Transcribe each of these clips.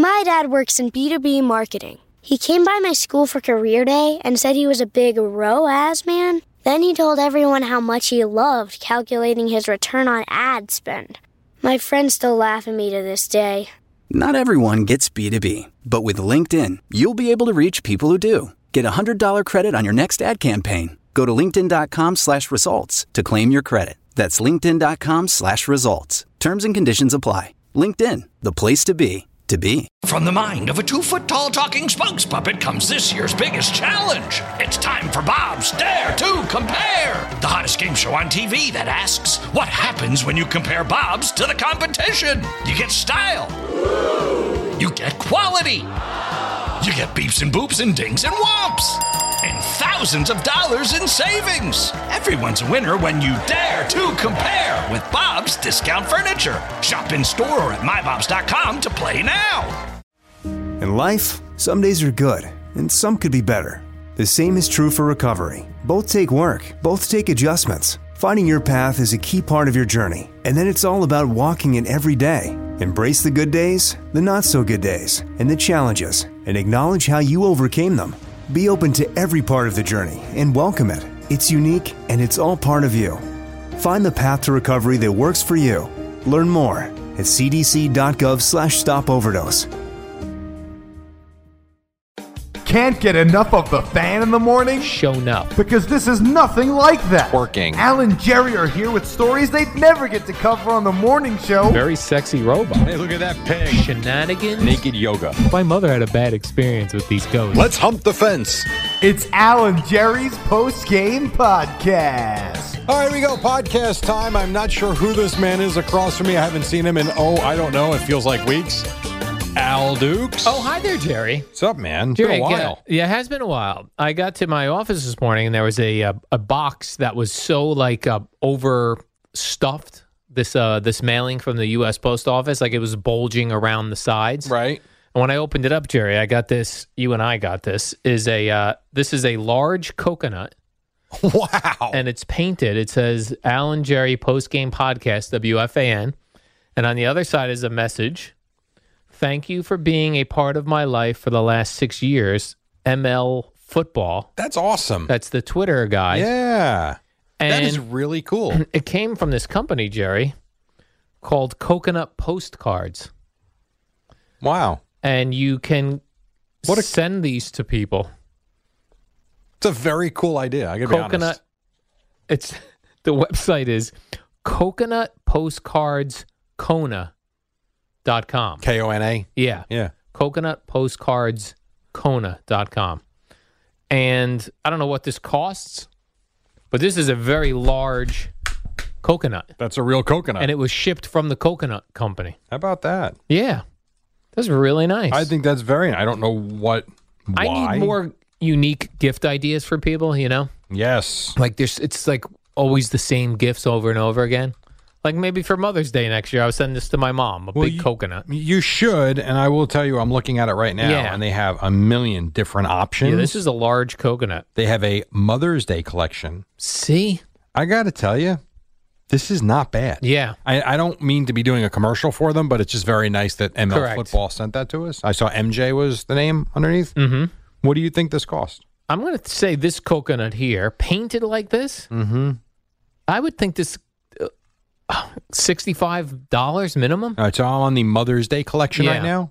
My dad works in B2B marketing. He came by my school for career day and said he was a big ROAS man. Then he told everyone how much he loved calculating his return on ad spend. My friends still laugh at me to this day. Not everyone gets B2B, but with LinkedIn, you'll be able to reach people who do. Get a $100 credit on your next ad campaign. Go to linkedin.com/results to claim your credit. That's linkedin.com/results. Terms and conditions apply. LinkedIn, the place to be. From the mind of a 2-foot-tall talking spokes puppet comes this year's biggest challenge. It's time for Bob's Dare to Compare, the hottest game show on TV that asks, what happens when you compare Bob's to the competition? You get style. You get quality. You get beeps and boops and dings and whomps. And thousands of dollars in savings. Everyone's a winner when you dare to compare with Bob's Discount Furniture. Shop in store or at mybobs.com to play now. In life, some days are good, and some could be better. The same is true for recovery. Both take work, both take adjustments. Finding your path is a key part of your journey, and then it's all about walking it every day. Embrace the good days, the not-so-good days, and the challenges, and acknowledge how you overcame them. Be open to every part of the journey and welcome it. It's unique and it's all part of you. Find the path to recovery that works for you. Learn more at cdc.gov/stopoverdose. Can't get enough of the Fan in the morning? Shown up. Because this is nothing like that. Working. Al and Jerry are here with stories they'd never get to cover on the morning show. Very sexy robot. Hey, look at that pig. Shenanigans. Naked yoga. My mother had a bad experience with these ghosts. Let's hump the fence. It's Al and Jerry's post-game podcast. All right, we go. Podcast time. I'm not sure who this man is across from me. I haven't seen him in, I don't know. It feels like weeks. Al Dukes. Oh, hi there, Jerry. What's up, man? It's Jerry, been a while. Yeah, it has been a while. I got to my office this morning, and there was a box that was so overstuffed. This mailing from the U.S. Post Office, like it was bulging around the sides. Right. And when I opened it up, Jerry, I got this. You and I got this. This is a large coconut. Wow. And it's painted. It says Al and Jerry Post Game Podcast, WFAN. And on the other side is a message. Thank you for being a part of my life for the last 6 years. ML Football. That's awesome. That's the Twitter guy. Yeah. And that is really cool. It came from this company, Jerry, called Coconut Postcards. Wow. And you can send these to people. It's a very cool idea. I gotta be honest. The website is coconutpostcardskona.com. Kona? Yeah. Yeah. Coconutpostcardskona.com. And I don't know what this costs, but this is a very large coconut. That's a real coconut. And it was shipped from the coconut company. How about that? Yeah. That's really nice. I think that's very nice. I don't know why. I need more unique gift ideas for people, you know? Yes. Like it's like always the same gifts over and over again. Like maybe for Mother's Day next year, I was sending this to my mom, big coconut. You should, and I will tell you, I'm looking at it right now, and they have a million different options. Yeah, this is a large coconut. They have a Mother's Day collection. See? I got to tell you, this is not bad. Yeah. I don't mean to be doing a commercial for them, but it's just very nice that ML Football sent that to us. I saw MJ was the name underneath. Mm-hmm. What do you think this cost? I'm going to say this coconut here, painted like this, I would think this $65 minimum. All right, so I'm on the Mother's Day collection right now.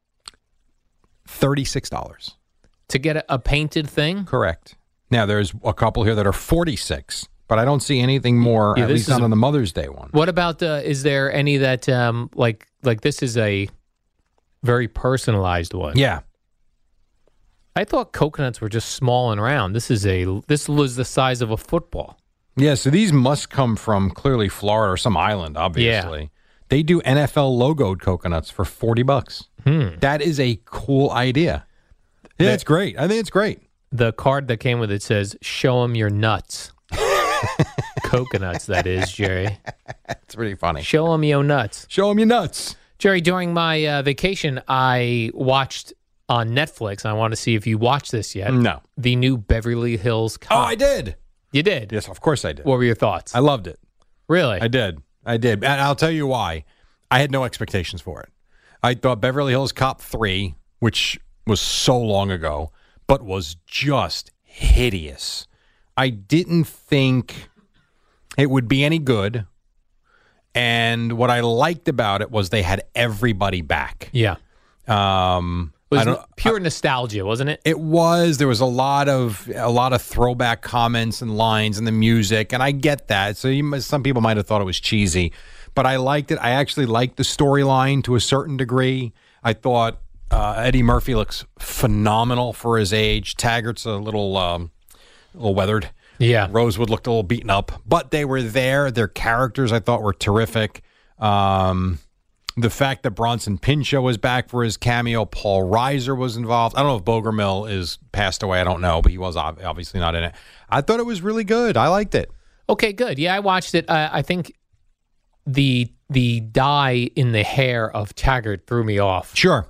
$36 to get a painted thing. Correct. Now there's a couple here that are $46, but I don't see anything more. At least not on the Mother's Day one. What about is there any that like this is a very personalized one? Yeah. I thought coconuts were just small and round. This was the size of a football. Yeah, so these must come from clearly Florida or some island, obviously. Yeah. They do NFL logoed coconuts for $40. That is a cool idea. Yeah, it's great. I think it's great. The card that came with it says, "Show them your nuts." Coconuts, that is, Jerry. It's pretty funny. Show them your nuts. Show them your nuts. Jerry, during my vacation, I watched on Netflix, and I want to see if you watched this yet. No. The new Beverly Hills Cop. Oh, I did. You did? Yes, of course I did. What were your thoughts? I loved it. Really? I did. And I'll tell you why. I had no expectations for it. I thought Beverly Hills Cop 3, which was so long ago, but was just hideous. I didn't think it would be any good. And what I liked about it was they had everybody back. Yeah. It was pure nostalgia, wasn't it? It was. There was a lot of throwback comments and lines in the music, and I get that. So some people might have thought it was cheesy, but I liked it. I actually liked the storyline to a certain degree. I thought Eddie Murphy looks phenomenal for his age. Taggart's a little weathered. Yeah. Rosewood looked a little beaten up, but they were there. Their characters, I thought, were terrific. The fact that Bronson Pinchot was back for his cameo, Paul Reiser was involved. I don't know if Bogomil is passed away. I don't know, but he was obviously not in it. I thought it was really good. I liked it. Okay, good. Yeah, I watched it. I think the dye in the hair of Taggart threw me off. Sure.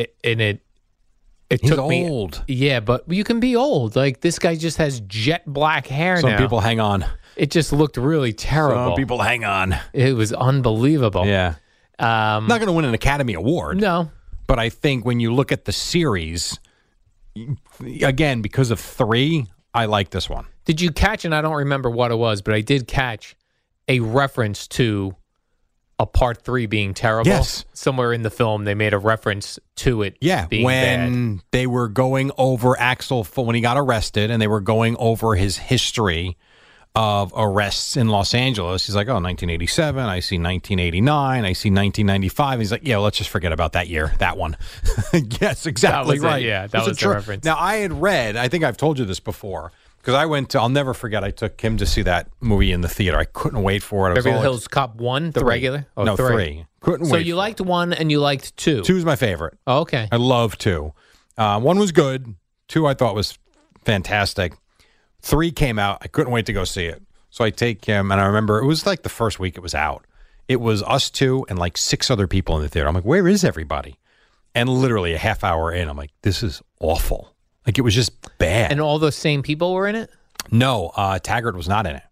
It He's took me old. Yeah, but you can be old. Like, this guy just has jet black hair now. Some people hang on. It just looked really terrible. Some people hang on. It was unbelievable. Yeah. Not going to win an Academy Award. No. But I think when you look at the series, again, because of 3, I like this one. Did you catch, and I don't remember what it was, but I did catch a reference to a part 3 being terrible? Yes. Somewhere in the film, they made a reference to it being when bad. They were going over Axel, when he got arrested, and they were going over his history of arrests in Los Angeles. He's like, 1987, I see 1989, I see 1995. He's like, yeah, well, let's just forget about that year, that one. Yes, exactly that was right. It, yeah, that was the reference. Now, I had read, I think I've told you this before, because I'll never forget, I took Kim to see that movie in the theater. I couldn't wait for it. Beverly Hills Cop 1, the regular? Oh, no, 3. Couldn't wait. So you liked 1 and you liked 2? 2 is my favorite. Oh, okay. I love 2. 1 was good. 2 I thought was fantastic. 3 came out. I couldn't wait to go see it. So I take him, and I remember it was like the first week it was out. It was us 2 and like 6 other people in the theater. I'm like, where is everybody? And literally a half hour in, I'm like, this is awful. Like, it was just bad. And all those same people were in it? No, Taggart was not in it.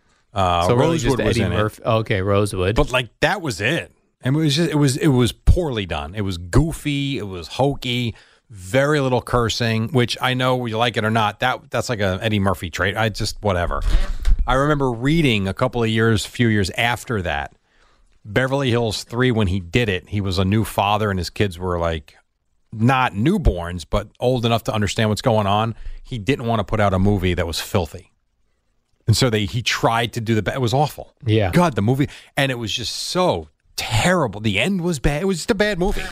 So really just Rosewood was Eddie in Murphy. it. Okay, Rosewood. But like, that was it. And it was poorly done. It was goofy. It was hokey. Very little cursing, which I know you like it or not. That's like a Eddie Murphy trait. I just whatever. I remember reading a few years after that, Beverly Hills 3, when he did it, he was a new father and his kids were like not newborns, but old enough to understand what's going on. He didn't want to put out a movie that was filthy. And so he tried to do it was awful. Yeah. God, the movie, and it was just so terrible. The end was bad. It was just a bad movie.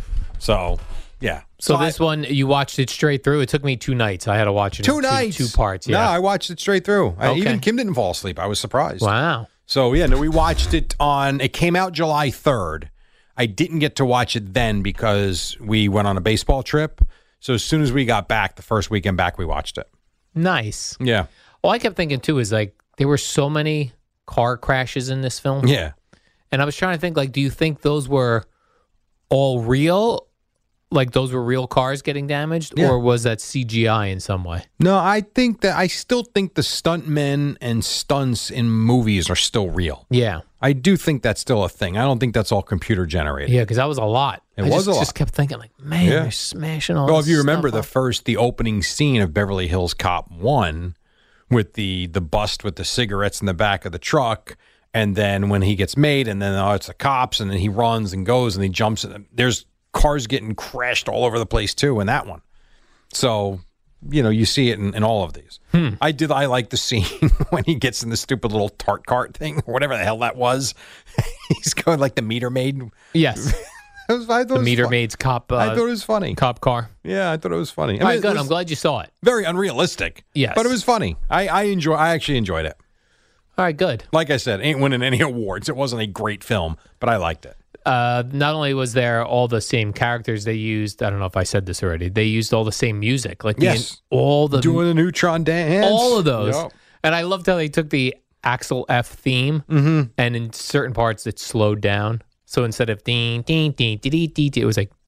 So, yeah. So this one, you watched it straight through? It took me 2 nights. I had to watch it 2 nights. 2 parts, yeah. No, I watched it straight through. Okay. Even Kim didn't fall asleep. I was surprised. Wow. So, yeah, no, we watched it it came out July 3rd. I didn't get to watch it then because we went on a baseball trip. So as soon as we got back, the first weekend back, we watched it. Nice. Yeah. All I kept thinking, too, is like there were so many car crashes in this film. Yeah. And I was trying to think, like, do you think those were all real? Like those were real cars getting damaged? Yeah. Or was that CGI in some way? No, I still think the stuntmen and stunts in movies are still real. Yeah. I do think that's still a thing. I don't think that's all computer generated. Yeah, because that was a lot. It was a lot. I just kept thinking, like, man, Yeah. they're smashing all Well, this if you remember stuff up. the opening scene of Beverly Hills Cop 1 with the bust with the cigarettes in the back of the truck, and then when he gets made, and then it's the cops, and then he runs and goes and he jumps. There's cars getting crashed all over the place too in that one. So, you see it in all of these. I like the scene when he gets in the stupid little tart cart thing, or whatever the hell that was. He's going like the meter maid. Yes. I thought The meter maid's cop. I thought it was funny. Cop car. Yeah, I thought it was funny. All right, it good. was I'm glad you saw it. very unrealistic. Yes. But it was funny. I actually enjoyed it. All right, good. Like I said, ain't winning any awards. It wasn't a great film, but I liked it. Not only was there all the same characters they used, I don't know if I said this already, they used all the same music. Like Yes. all the Doing a neutron dance. all of those. Yep. And I loved how they took the Axel F theme and in certain parts it slowed down. So instead of ding ding ding ding ding, it was like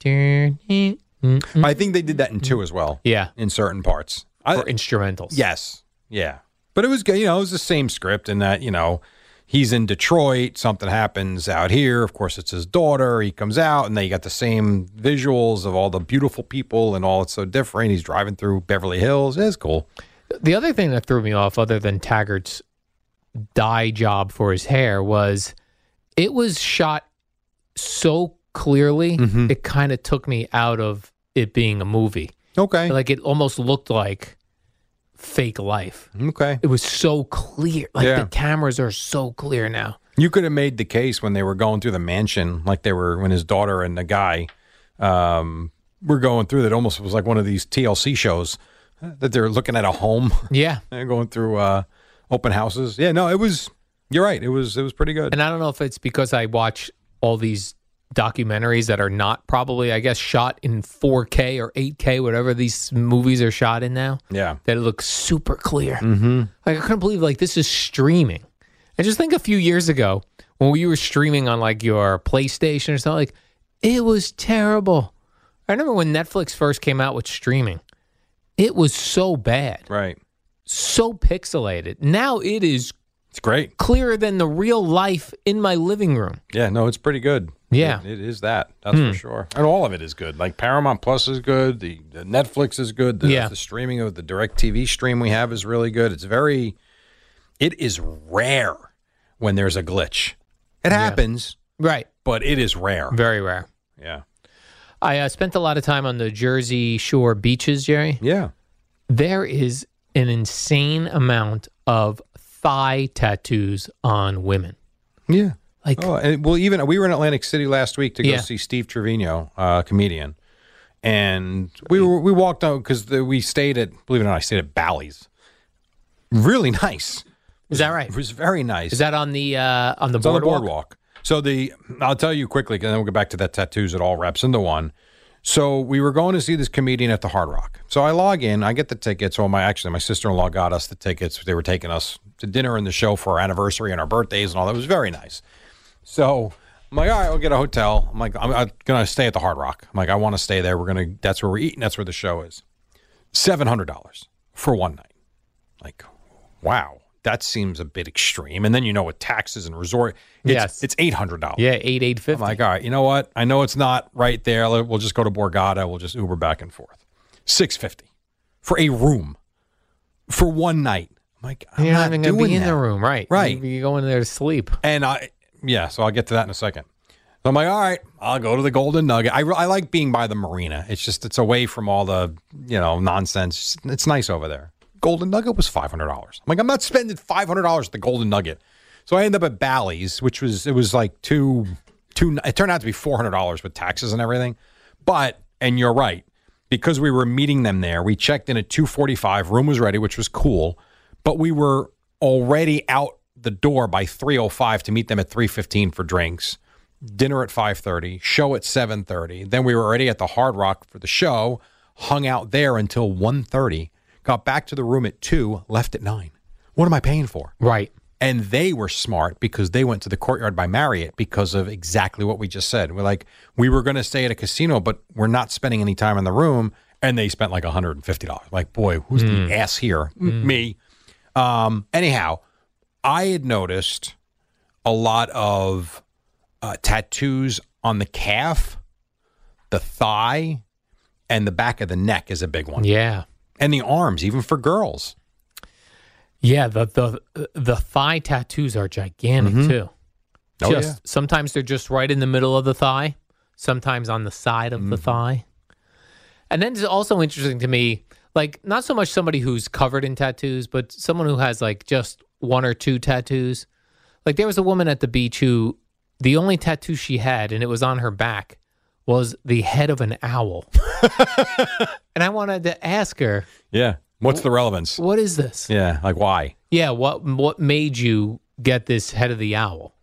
I think they did that in 2 as well. yeah, In certain parts. for instrumentals. Yes. Yeah. But it was good. It was the same script in that, he's in Detroit. Something happens out here. Of course, it's his daughter. He comes out, and then you got the same visuals of all the beautiful people and all. It's so different. He's driving through Beverly Hills. It's cool. The other thing that threw me off, other than Taggart's dye job for his hair, was it was shot so clearly, it kind of took me out of it being a movie. Okay. Like it almost looked like fake life. Okay. It was so clear. Like the cameras are so clear now. You could have made the case when they were going through the mansion, like they were when his daughter and the guy were going through that. Almost was like one of these TLC shows that they're looking at a home. Yeah. They're going through open houses. Yeah, no, it was, you're right. It was pretty good. And I don't know if it's because I watch all these documentaries that are not probably, I guess, shot in 4K or 8K, whatever these movies are shot in now. Yeah. That it looks super clear. Like I couldn't believe like this is streaming. And just think a few years ago when we were streaming on like your PlayStation or something, like it was terrible. I remember when Netflix first came out with streaming, it was so bad. Right. So pixelated. Now it's great. Clearer than the real life in my living room. Yeah, no, it's pretty good. Yeah. It is that. That's for sure. And all of it is good. Like Paramount Plus is good. The Netflix is good. The streaming of the DirecTV stream we have is really good. It is rare when there's a glitch. It happens. Right. But it is rare. Very rare. Yeah. I spent a lot of time on the Jersey Shore beaches, Jerry. Yeah. There is an insane amount of thigh tattoos on women. Yeah. Like, even we were in Atlantic City last week to go see Steve Trevino, comedian, and we walked out because we stayed at, believe it or not, I stayed at Bally's. Really nice. Is that right? It was very nice. Is that on the boardwalk? On the boardwalk. So I'll tell you quickly, and then we'll get back to that tattoos. It all wraps into one. So we were going to see this comedian at the Hard Rock. So I log in, I get the tickets. Well, my sister-in-law got us the tickets. They were taking us to dinner and the show for our anniversary and our birthdays and all that. It was very nice. So I'm like, all right, we'll get a hotel. I'm like, I'm going to stay at the Hard Rock. I'm like, I want to stay there. That's where we're eating. That's where the show is. $700 for one night. Like, wow, that seems a bit extreme. And then, with taxes and resort, it's $800. Yeah, $850. I'm like, all right, you know what? I know it's not right there. We'll just go to Borgata. We'll just Uber back and forth. $650 for a room for one night. I'm like, you're not even going to be in the room, right? Right. You're going there to sleep. And so I'll get to that in a second. So I'm like, all right, I'll go to the Golden Nugget. I like being by the marina. It's away from all the, nonsense. It's nice over there. Golden Nugget was $500. I'm like, I'm not spending $500 at the Golden Nugget. So I ended up at Bally's, it was like it turned out to be $400 with taxes and everything. But, and you're right, because we were meeting them there, we checked in at 2:45, room was ready, which was cool, but we were already out the door by 3:05 to meet them at 3:15 for drinks, dinner at 5:30, show at 7:30. Then we were already at the Hard Rock for the show, hung out there until 1:30, got back to the room at 2, left at 9. What am I paying for? Right. And they were smart because they went to the Courtyard by Marriott because of exactly what we just said. We're like, we were going to stay at a casino, but we're not spending any time in the room. And they spent like $150. Like, boy, who's the ass here? Me. Anyhow, I had noticed a lot of tattoos on the calf, the thigh, and the back of the neck is a big one. Yeah. And the arms, even for girls. Yeah, the thigh tattoos are gigantic too. Sometimes they're just right in the middle of the thigh, sometimes on the side of the thigh. And then it's also interesting to me, like not so much somebody who's covered in tattoos, but someone who has like just one or two tattoos. Like there was a woman at the beach who the only tattoo she had, and it was on her back, was the head of an owl. And I wanted to ask her. Yeah. What's the relevance? What is this? Yeah, like why? Yeah, what made you get this head of the owl?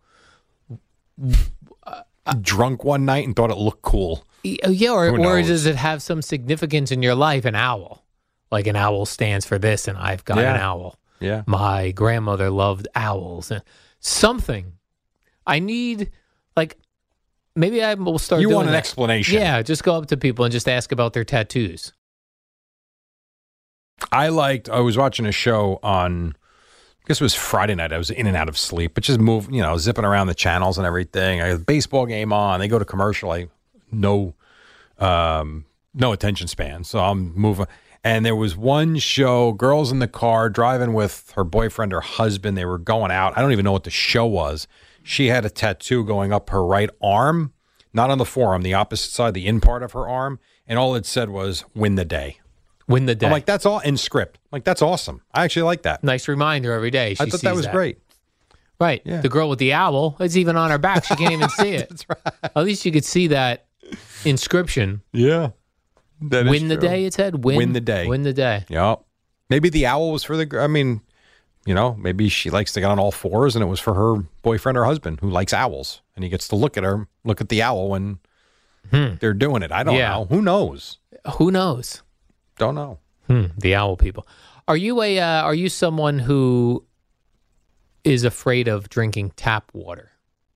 Drunk one night and thought it looked cool. Yeah, or does it have some significance in your life, an owl? Like an owl stands for this, and I've got an owl. Yeah. My grandmother loved owls. And something. I need, like, maybe I will start doing You want an that. explanation. Yeah, just go up to people and just ask about their tattoos. I was watching a show on guess it was Friday night. I was in and out of sleep, but just zipping around the channels and everything. I had a baseball game on. They go to commercial. No attention span. So I'm moving. And there was one show, girls in the car driving with her boyfriend or husband. They were going out. I don't even know what the show was. She had a tattoo going up her right arm, not on the forearm, the opposite side, the in part of her arm. And all it said was, win the day. Win the day. I'm like, that's all in script. Like, that's awesome. I actually like that. Nice reminder every day. I thought that was great. Right. Yeah. The girl with the owl, it's even on her back. She can't even see it. That's right. At least you could see that inscription. Yeah. That Win the day, it said? Win the day. Win the day. Yeah. Maybe the owl was for maybe she likes to get on all fours and it was for her boyfriend or husband who likes owls. And he gets to look at the owl when they're doing it. I don't know. Who knows? Who knows? Don't know. The owl people. Are you someone who is afraid of drinking tap water?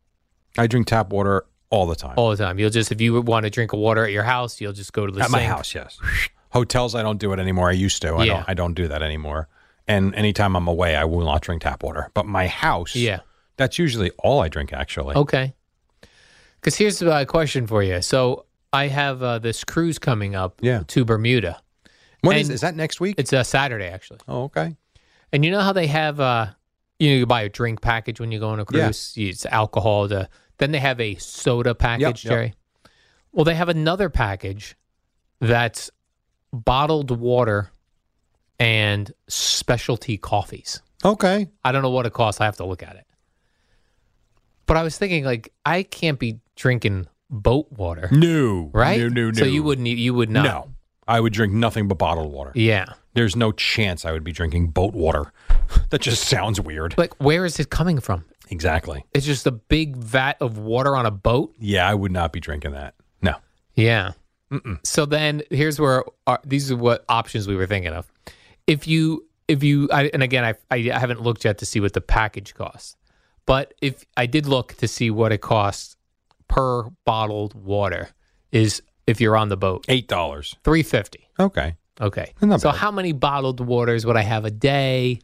I drink tap water all the time. All the time. If you want to drink a water at your house, you'll just go to the at sink. my house, yes. Hotels, I don't do it anymore. I used to. I don't do that anymore. And anytime I'm away, I will not drink tap water. But my house, that's usually all I drink, actually. Okay. Because here's a question for you. So I have this cruise coming up to Bermuda. When is that next week? It's Saturday, actually. Oh, okay. And you know how they have, you buy a drink package when you go on a cruise? Yeah. It's alcohol. Then they have a soda package, Jerry. Well, they have another package that's bottled water and specialty coffees. Okay. I don't know what it costs. I have to look at it. But I was thinking, I can't be drinking boat water. No. Right? No. So you would not. No. I would drink nothing but bottled water. Yeah. There's no chance I would be drinking boat water. That just sounds weird. Where is it coming from? Exactly. It's just a big vat of water on a boat? Yeah, I would not be drinking that. No. Yeah. So then here's where these are what options we were thinking of. If you and again, I haven't looked yet to see what the package costs, but if I did look to see what it costs per bottled water is if you're on the boat. $8. $3.50. Okay. Not so bad. how many bottled waters would I have a day?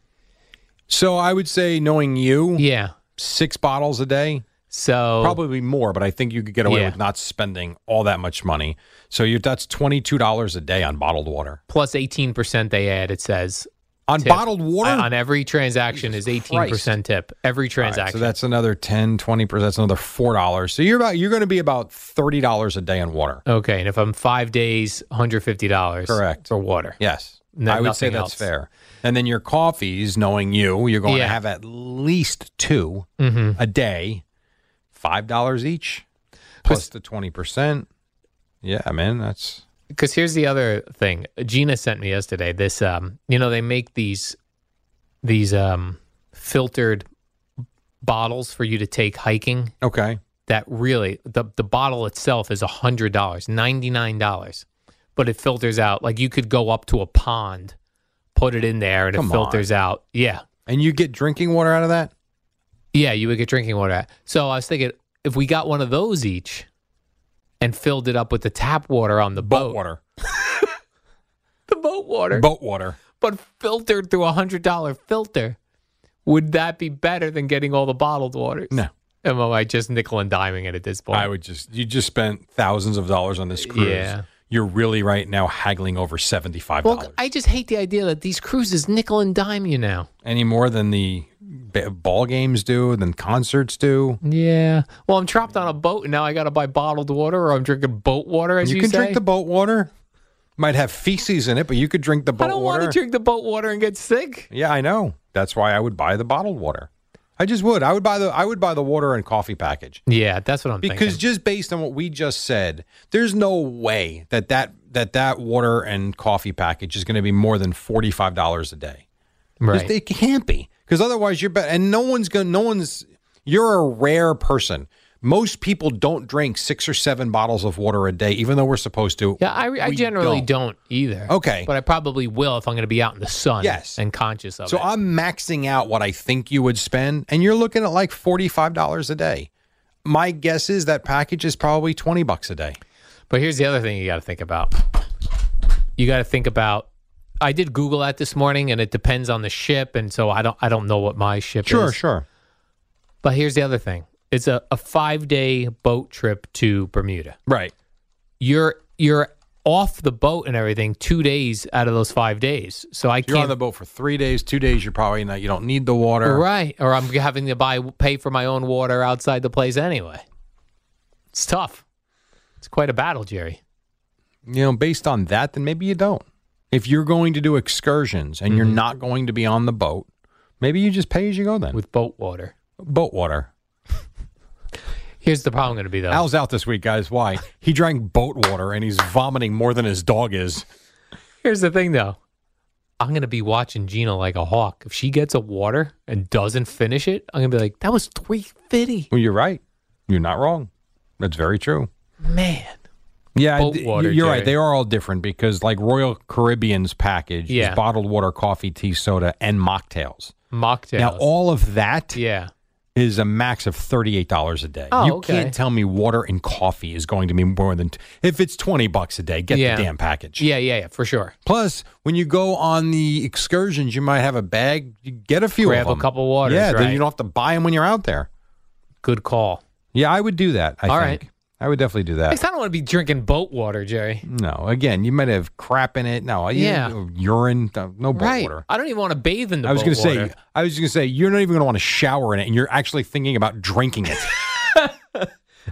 So I would say, knowing you, 6 bottles a day. So probably more, but I think you could get away with not spending all that much money. So that's $22 a day on bottled water. Plus 18% they add, it says. On tip. bottled water? On every transaction is 18% tip. Every transaction. Right, so that's another 10, 20%. That's another $4. So you're going to be about $30 a day on water. Okay, and if I'm 5 days, $150. Correct. For water. Yes. I would say that's fair. And then your coffees, knowing you're going to have at least 2 a day, $5 each, plus the 20%. Yeah, man, that's... Because here's the other thing. Gina sent me yesterday this, they make these filtered bottles for you to take hiking. Okay. That really, the bottle itself is $100, $99. But it filters out, like you could go up to a pond, put it in there, and it filters out. Yeah. And you get drinking water out of that? Yeah, you would get drinking water out. So I was thinking, if we got one of those each and filled it up with the tap water on the boat. Water. The boat water. Boat water. But filtered through a $100 filter, would that be better than getting all the bottled waters? No. Am I just nickel and diming it at this point? You just spent thousands of dollars on this cruise. Yeah. You're really right now haggling over $75. Well, I just hate the idea that these cruises nickel and dime you now. Any more than the ball games do, than concerts do. Yeah. Well, I'm trapped on a boat, and now I got to buy bottled water, or I'm drinking boat water, as you say. You can drink the boat water. Might have feces in it, but you could drink the boat water. I don't want to drink the boat water and get sick. Yeah, I know. That's why I would buy the bottled water. I just would. I would buy the water and coffee package. Yeah, that's what I'm thinking. Because just based on what we just said, there's no way that water and coffee package is going to be more than $45 a day. Right. It can't be. Because otherwise you're better. And you're a rare person. Most people don't drink 6 or 7 bottles of water a day, even though we're supposed to. Yeah, I generally don't either. Okay. But I probably will if I'm going to be out in the sun and conscious of it. So I'm maxing out what I think you would spend, and you're looking at like $45 a day. My guess is that package is probably $20 a day. But here's the other thing you got to think about. You got to think about I did Google that this morning, and it depends on the ship, and so I don't know what my ship is. Sure. But here's the other thing: it's a 5-day boat trip to Bermuda. Right. You're off the boat and everything 2 days out of those 5 days. So I can't. You're on the boat for 3 days. 2 days, you're probably not. You don't need the water. Right. Or I'm having to pay for my own water outside the place anyway. It's tough. It's quite a battle, Jerry. Based on that, then maybe you don't. If you're going to do excursions and you're not going to be on the boat, maybe you just pay as you go then. With boat water. Boat water. Here's the problem going to be, though. Al's out this week, guys. Why? He drank boat water and he's vomiting more than his dog is. Here's the thing, though. I'm going to be watching Gina like a hawk. If she gets a water and doesn't finish it, I'm going to be like, that was $3.50. Well, you're right. You're not wrong. That's very true. Man. Yeah, Boat water, you're Jerry. right. They are all different because like Royal Caribbean's package is bottled water, coffee, tea, soda, and mocktails. Mocktails. Now, all of that Yeah. is a max of $38 a day. Oh, you okay. can't tell me water and coffee is going to be more than if it's $20 a day. Get Yeah. the damn package. Yeah, for sure. Plus, when you go on the excursions, you might have a bag. You get a few Grab of them. a couple waters, Yeah, then right. you don't have to buy them when you're out there. Good call. Yeah, I would do that. I All think. right. I would definitely do I that. don't want to be drinking boat water, Jerry. No, again, you might have crap in it. No, Yeah. urine, no boat Right. water. I don't even want to bathe in the I was boat going to water. say, you're not even going to want to shower in it, and you're actually thinking about drinking it.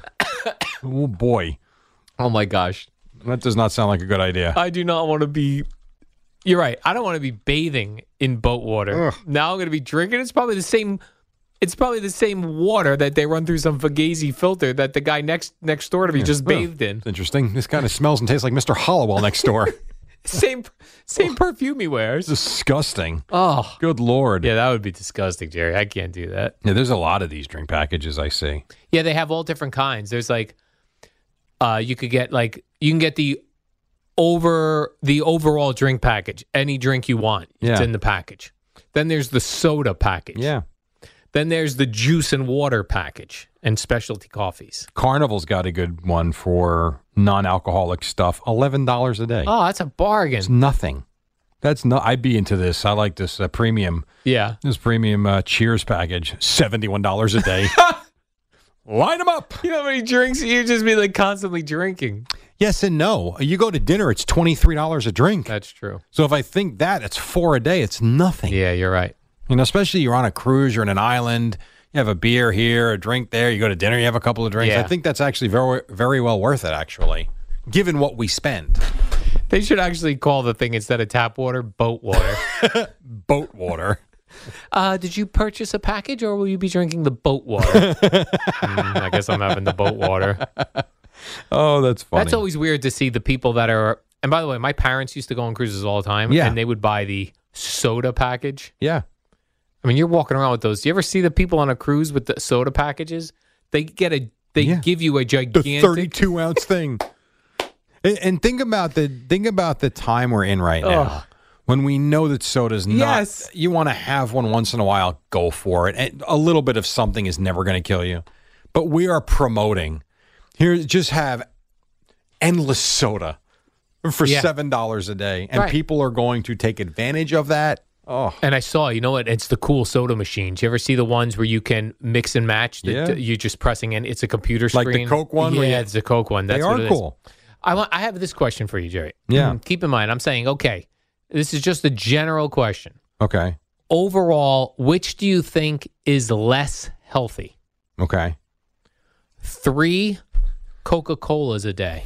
Oh boy, Oh, my gosh. that does not sound like a good idea. I do not want to be. You're right. I don't want to be bathing in boat water. Ugh. Now I'm going to be drinking. It's probably the same. It's probably the same water that they run through some Fugazi filter that the guy next door to me just bathed in. It's interesting. This kind of smells and tastes like Mr. Hollowell next door. Same perfume he wears. Disgusting. Oh, Good Lord. yeah, that would be disgusting, Jerry. I can't do that. Yeah, there's a lot of these drink packages I see. Yeah, they have all different kinds. There's like, you can get the overall drink package. Any drink you want, it's Yeah. in the package. Then there's the soda package. Yeah. Then there's the juice and water package and specialty coffees. Carnival's got a good one for non-alcoholic stuff. $11 a day. Oh, that's a bargain. It's nothing. That's not. I'd be into this. I like this premium. Yeah. This premium Cheers package. $71 a day. Line them up. You know how many drinks you'd just be like constantly drinking? Yes and no. You go to dinner, it's $23 a drink. That's true. So if I think that, it's $4 a day. It's nothing. Yeah, you're right. Especially you're on a cruise, you're in an island, you have a beer here, a drink there, you go to dinner, you have a couple of drinks. Yeah. I think that's actually very, very well worth it, actually, given what we spend. They should actually call the thing instead of tap water, boat water. Boat water. Did you purchase a package or will you be drinking the boat water? I guess I'm having the boat water. Oh, that's funny. That's always weird to see the people that are. And by the way, my parents used to go on cruises all the time. Yeah. And they would buy the soda package. Yeah. I mean, you're walking around with those. Do you ever see the people on a cruise with the soda packages? They give you a The gigantic 32-ounce thing. And think about the time we're in right now. Ugh. When we know that soda's not, Yes. you want to have one once in a while, go for it. And a little bit of something is never going to kill you. But we are promoting. Here, just have endless soda for Yeah. $7 a day. And Right. people are going to take advantage of that. Oh, And I saw, you know what? It's the cool soda machines. You ever see the ones where you can mix and match? Yeah. You're just pressing in. It's a computer Like screen. the Coke one where Yeah, you- it's a Coke one. That's they what are it is. cool. I have this question for you, Jerry. Yeah. Keep in mind, I'm saying, okay, this is just a general question. Okay. Overall, which do you think is less healthy? Okay. 3 Coca-Colas a day,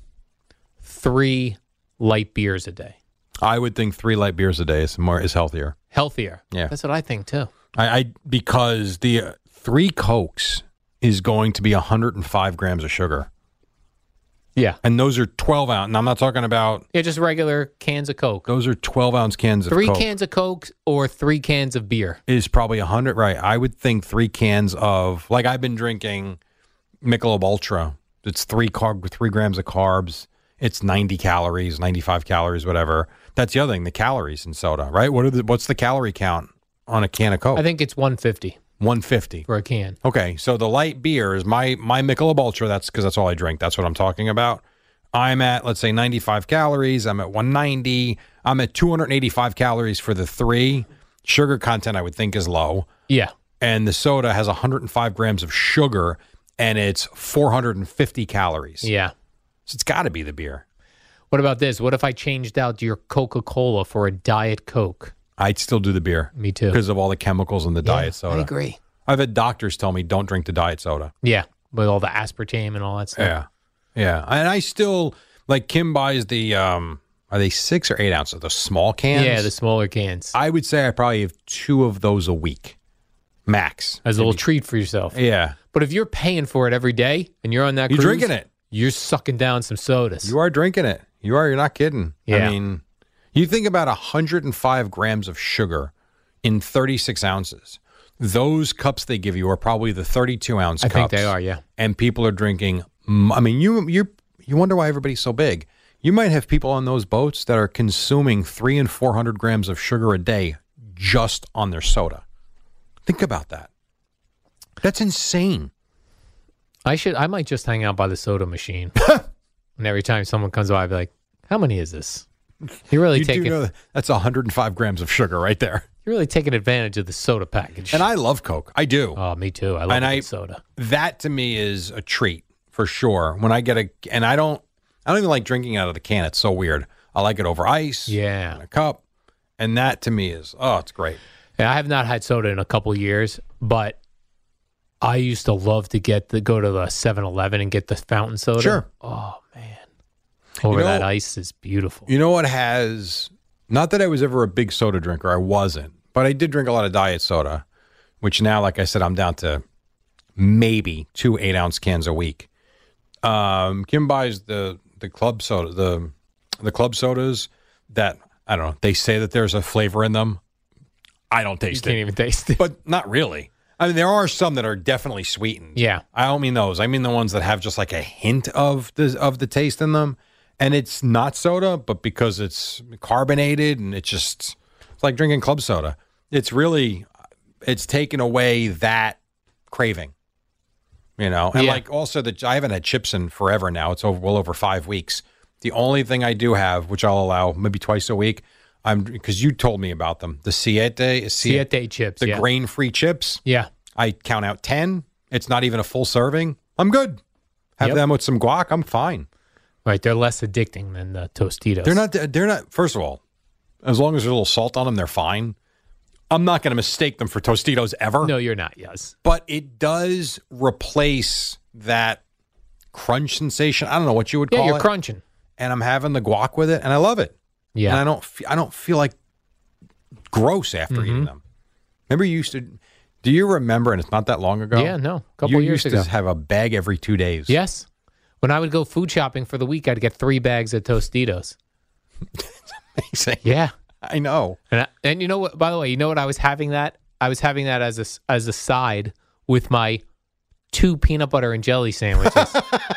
3 light beers a day. I would think 3 light beers a day is healthier. Healthier. Yeah. That's what I think too. Because the 3 Cokes is going to be 105 grams of sugar. Yeah. And those are 12 ounce. And I'm not talking about, Yeah, just regular cans of Coke. those are 12 ounce cans of 3 Coke. cans of Coke or 3 cans of beer. Is probably 100. Right. I would think 3 cans of, like I've been drinking Michelob Ultra. It's 3 grams of carbs. It's 90 calories, 95 calories, whatever. That's the other thing, the calories in soda, right? What's the calorie count on a can of Coke? I think it's 150 150. for a can. Okay, so the light beer is my Michelob Ultra. That's because that's all I drink. That's what I'm talking about. I'm at, let's say, 95 calories. I'm at 190. I'm at 285 calories for the 3. Sugar content, I would think, is low. Yeah. And the soda has 105 grams of sugar, and it's 450 calories. Yeah. So it's got to be the beer. What about this? What if I changed out your Coca-Cola for a Diet Coke? I'd still do the beer. Me too. Because of all the chemicals in the diet soda. I agree. I've had doctors tell me don't drink the diet soda. Yeah, with all the aspartame and all that stuff. Yeah. And I still, like, Kim buys the, are they 6 or 8 ounces? Those small cans? Yeah, the smaller cans. I would say I probably have 2 of those a week, max. As a little treat for yourself. Yeah. But if you're paying for it every day and you're on that You're cruise, drinking it. You're sucking down some sodas. You are drinking it. You are. You're not kidding. Yeah. I mean, you think about 105 grams of sugar in 36 ounces. Those cups they give you are probably the 32-ounce cups. I think they are, yeah. And people are drinking. I mean, you wonder why everybody's so big. You might have people on those boats that are consuming 300 and 400 grams of sugar a day just on their soda. Think about that. That's insane. I might just hang out by the soda machine. And every time someone comes by, I'd be like, how many is this? You're really do know that's 105 grams of sugar right there. You're really taking advantage of the soda package. And I love Coke. I do. Oh, me too. I love soda. That to me is a treat for sure. When I get and I don't even like drinking out of the can. It's so weird. I like it over ice. Yeah. In a cup. And that to me is, it's great. Yeah, I have not had soda in a couple of years, but I used to love to go to the 7-Eleven and get the fountain soda. Sure. Oh, man. That ice is beautiful. You know what not that I was ever a big soda drinker. I wasn't. But I did drink a lot of diet soda, which now, like I said, I'm down to maybe 2 8-ounce cans a week. Kim buys the club soda, the club sodas that, I don't know, they say that there's a flavor in them. I don't taste it. You can't even taste it. But not really. I mean, there are some that are definitely sweetened. Yeah. I don't mean those. I mean the ones that have just like a hint of the taste in them. And it's not soda, but because it's carbonated and it's like drinking club soda. It's taken away that craving, And like also I haven't had chips in forever now. It's well over 5 weeks. The only thing I do have, which I'll allow maybe twice a week, because you told me about them, the Siete chips, the grain-free chips. Yeah. I count out 10. It's not even a full serving. I'm good. Have them with some guac. I'm fine. Right. They're less addicting than the Tostitos. They're not, first of all, as long as there's a little salt on them, they're fine. I'm not going to mistake them for Tostitos ever. No, you're not, yes. But it does replace that crunch sensation. I don't know what you would call it. Yeah, you're crunching. And I'm having the guac with it, and I love it. Yeah. And I don't feel like gross after eating them. Remember you used to, do you remember, and it's not that long ago? Yeah, no, a couple years ago. You used to have a bag every 2 days. Yes. When I would go food shopping for the week, I'd get 3 bags of Tostitos. It's amazing. Yeah. I know. And you know what, by the way, you know what I was having that? I was having that as a side with my 2 peanut butter and jelly sandwiches.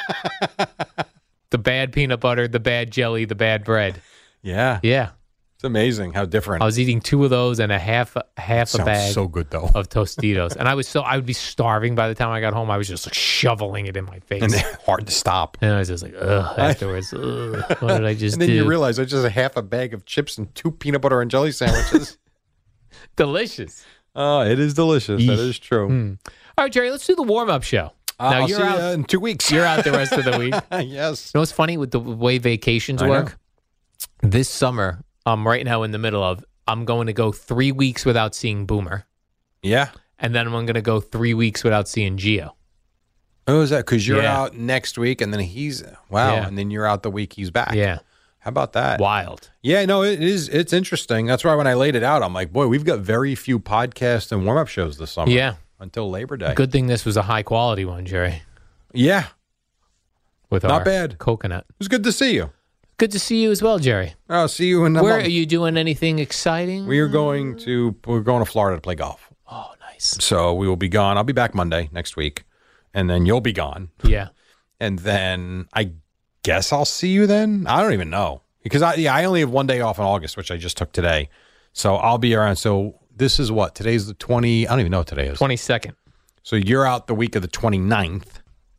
The bad peanut butter, the bad jelly, the bad bread. Yeah. Yeah. It's amazing how different. I was eating 2 of those and a half a bag so good, though. of Tostitos. And I would be starving by the time I got home. I was just like shoveling it in my face. And they're hard to stop. And I was just like, ugh, afterwards. Ugh, what did I just do? And then you realize it's just a half a bag of chips and 2 peanut butter and jelly sandwiches. Delicious. Oh, it is delicious. That is true. All right, Jerry, let's do the warm-up show. Now, I'll see you in 2 weeks. You're out the rest of the week. Yes. You know what's funny with the way vacations work? This summer, I'm right now in the middle of, I'm going to go 3 weeks without seeing Boomer. Yeah. And then I'm going to go 3 weeks without seeing Gio. Oh, is that because you're out next week and then and then you're out the week he's back. Yeah. How about that? Wild. Yeah, no, it's interesting. That's why when I laid it out, I'm like, boy, we've got very few podcasts and warm-up shows this summer. Yeah. Until Labor Day. Good thing this was a high-quality one, Jerry. Yeah. With Not our bad. Coconut. It was good to see you. Good to see you as well, Jerry. I'll see you in a Where month. are you doing anything exciting? We're going to Florida to play golf. Oh, nice. So we will be gone. I'll be back Monday next week. And then you'll be gone. Yeah. And then I guess I'll see you then. I don't even know. Because I only have 1 day off in August, which I just took today. So I'll be around. So this is what? Today's the 20. I don't even know what today is. 22nd. So you're out the week of the 29th.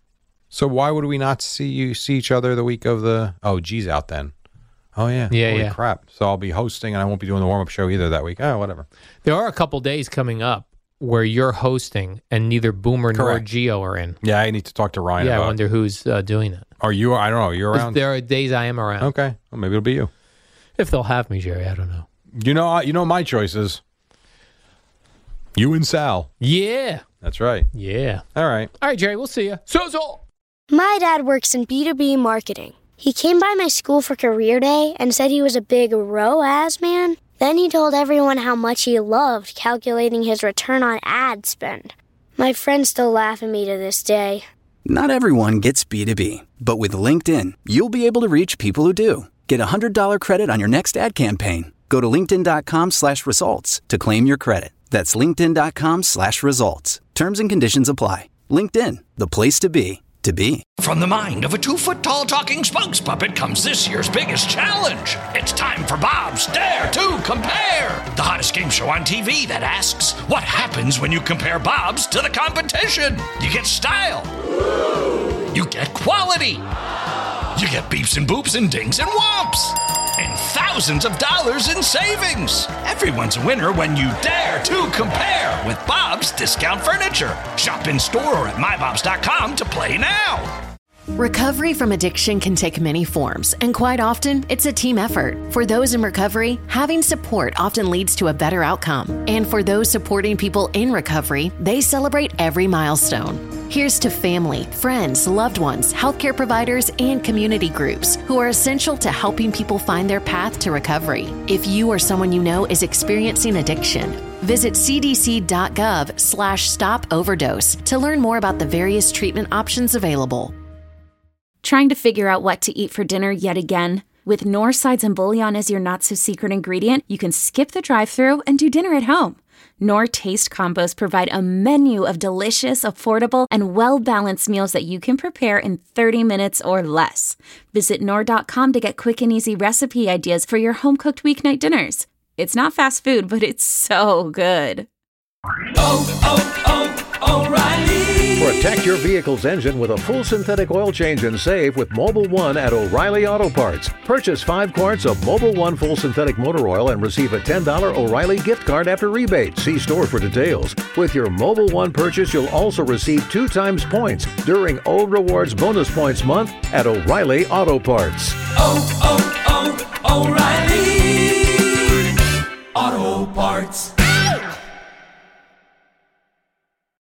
So why would we not see each other the week of the? Oh, G's out then. Oh yeah. Holy crap! So I'll be hosting, and I won't be doing the warm up show either that week. Oh, whatever. There are a couple days coming up where you're hosting, and neither Boomer nor Gio are in. Yeah, I need to talk to Ryan. Yeah, I wonder who's doing it. Are you? I don't know. You're around. There are days I am around. Okay, well, maybe it'll be you. If they'll have me, Jerry, I don't know. You know my choices. You and Sal. Yeah. That's right. Yeah. All right, Jerry, we'll see you. So. My dad works in B2B marketing. He came by my school for career day and said he was a big ROAS man. Then he told everyone how much he loved calculating his return on ad spend. My friends still laugh at me to this day. Not everyone gets B2B, but with LinkedIn, you'll be able to reach people who do. Get $100 credit on your next ad campaign. Go to linkedin.com/results to claim your credit. That's linkedin.com/results. Terms and conditions apply. LinkedIn, the place to be, to be. From the mind of a 2-foot-tall talking spokes puppet comes this year's biggest challenge. It's time for Bob's Dare to Compare, the hottest game show on TV that asks, what happens when you compare Bob's to the competition? You get style. You get quality. You get beeps and boops and dings and whomps. And thousands of dollars in savings. Everyone's a winner when you dare to compare with Bob's Discount Furniture. Shop in store or at mybobs.com to play now. Recovery from addiction can take many forms, and quite often, it's a team effort. For those in recovery, having support often leads to a better outcome. And for those supporting people in recovery, they celebrate every milestone. Here's to family, friends, loved ones, healthcare providers, and community groups who are essential to helping people find their path to recovery. If you or someone you know is experiencing addiction, visit cdc.gov/stop-overdose to learn more about the various treatment options available. Trying to figure out what to eat for dinner yet again? With Knorr Sides and Bouillon as your not-so-secret ingredient, you can skip the drive-thru and do dinner at home. Knorr Taste Combos provide a menu of delicious, affordable, and well-balanced meals that you can prepare in 30 minutes or less. Visit Knorr.com to get quick and easy recipe ideas for your home-cooked weeknight dinners. It's not fast food, but it's so good. O'Reilly. Protect your vehicle's engine with a full synthetic oil change and save with Mobil 1 at O'Reilly Auto Parts. Purchase 5 quarts of Mobil 1 full synthetic motor oil and receive a $10 O'Reilly gift card after rebate. See store for details. With your Mobil 1 purchase, you'll also receive 2 times points during Old Rewards Bonus Points Month at O'Reilly Auto Parts. O'Reilly Auto Parts.